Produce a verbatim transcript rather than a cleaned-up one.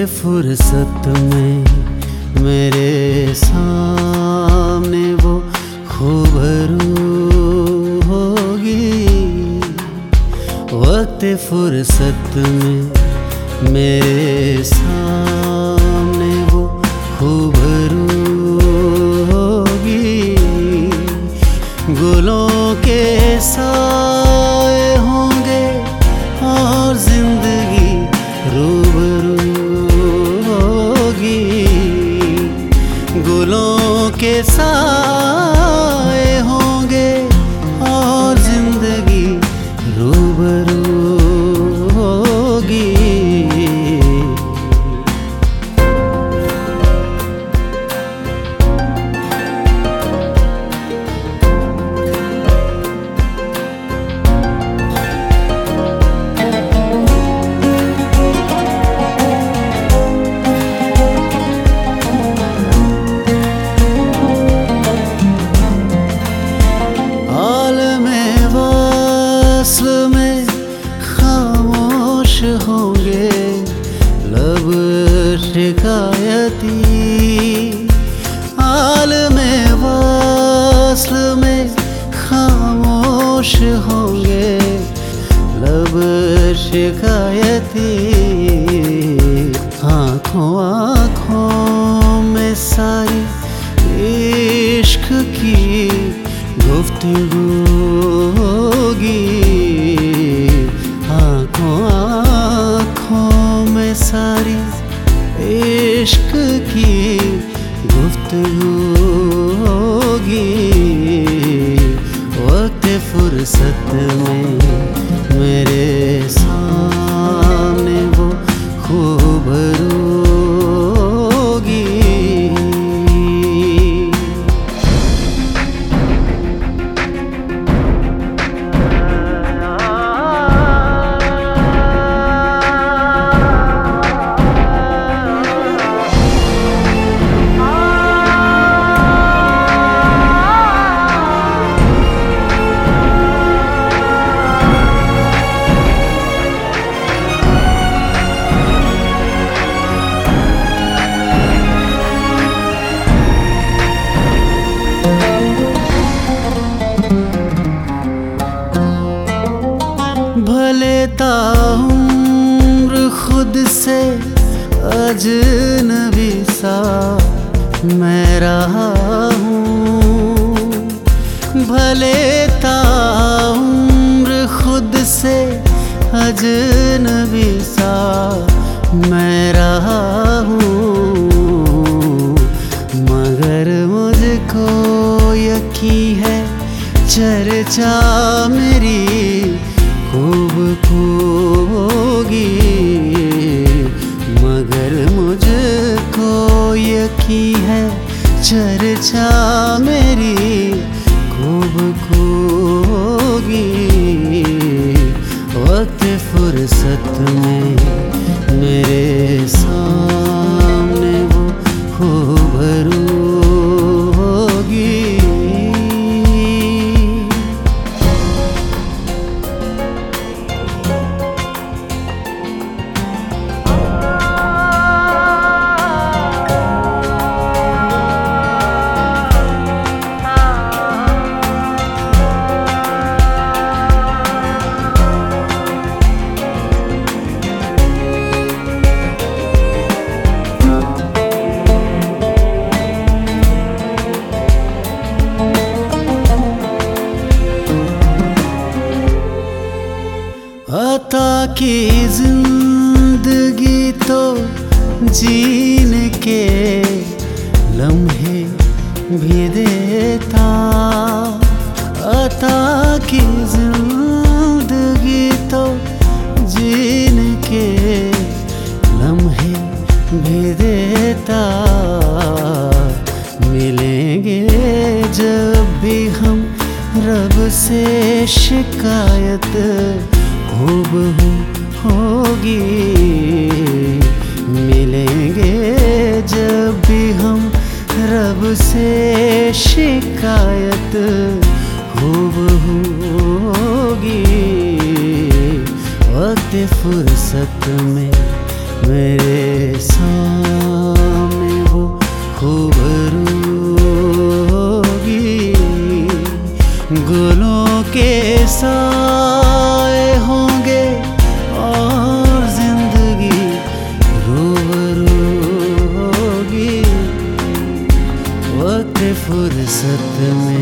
फुर्सत में मेरे सामने वो खूबरू होगी। वक्त फुर्सत में मेरे सामने वो खूबरू होगी। गुलों के साए होंगे और जिंदगी रूबरू होगी। गुलों के साए होंगे और जिंदगी रूबरू होगी। होंगे लब शिकायती, आलमे वस्ल में खामोश होंगे लब शिकायती। आँखों आँखों में सारी इश्क की गुफ्तगू होगी। आँखों आँखों में सारी इश्क की गुफ्तगू होगी। वक्त फुर्सत में मेरे सामने वो खूबरू होगी। भले ताउम्र खुद से अजनबी सा मैं रहा हूँ। भले ताउम्र खुद से अजनबी सा मैं रहा हूँ, मगर मुझको यकीन है चर्चा मेरी खूब खूब होगी। मगर मुझको यकीन है चर्चा मेरी खूब खूब होगी। वक्त फुर्सत में मेरे सामने वो खूबरू होगी। अता की जिंदगी तो जीने के लम्हे भी देता। अता की जिंदगी तो जीने के लम्हे भी देता। मिलेंगे जब भी हम रब से शिकायत हूबहू होगी। मिलेंगे जब भी हम रब से शिकायत हूबहू होगी। वक्त फुर्सत में मेरे गुलों के साए होंगे और जिंदगी रूबरू होगी वक्त फुर्सत में।